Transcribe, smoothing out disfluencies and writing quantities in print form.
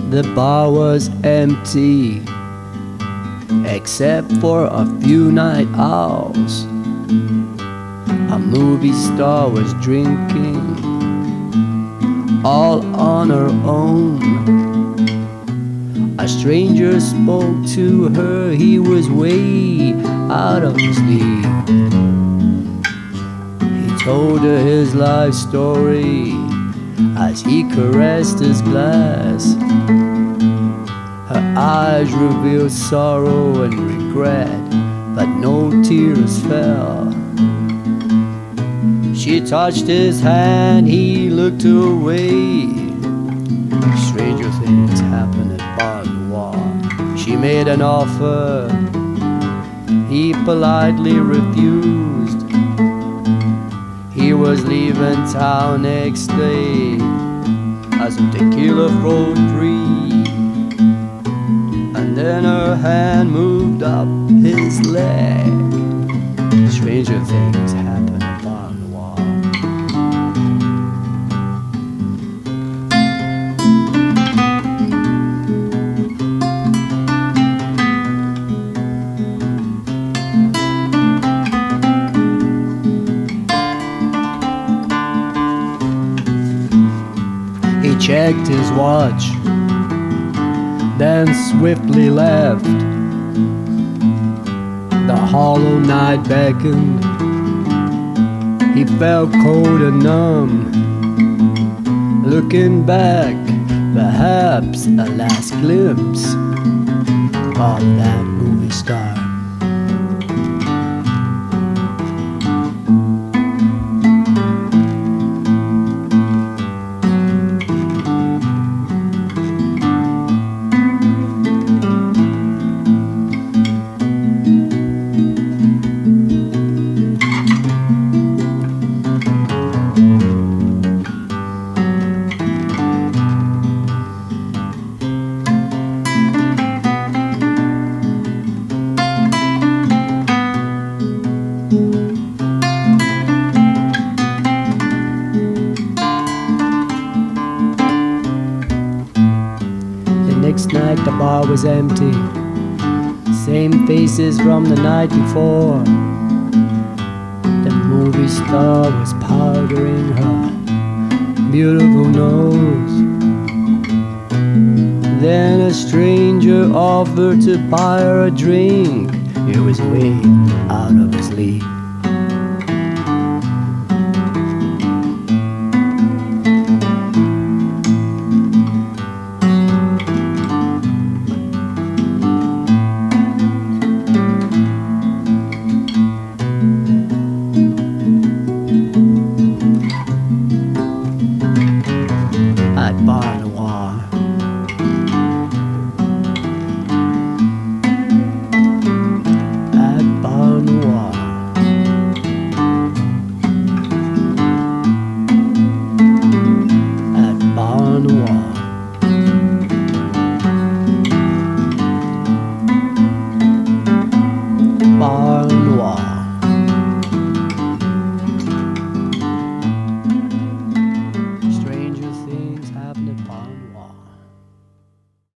The bar was empty, except for a few night owls. A movie star was drinking, all on her own. A stranger spoke to her, he was way out of his league. He told her his life story as he caressed his glass. Her eyes revealed sorrow and regret, but no tears fell. She touched his hand, he looked away. Stranger things happened at Bar Noir. She made an offer, he politely refused. He was leaving town next day as some tequila flowed free. And then her hand moved up his leg. Stranger things happen at Bar Noir. He checked his watch, then swiftly left. The hollow night beckoned. He felt cold and numb. Looking back, perhaps a last glimpse of that movie star. Next night the bar was empty, same faces from the night before. The movie star was powdering her beautiful nose. Then a stranger offered to buy her a drink. He was way out of his league.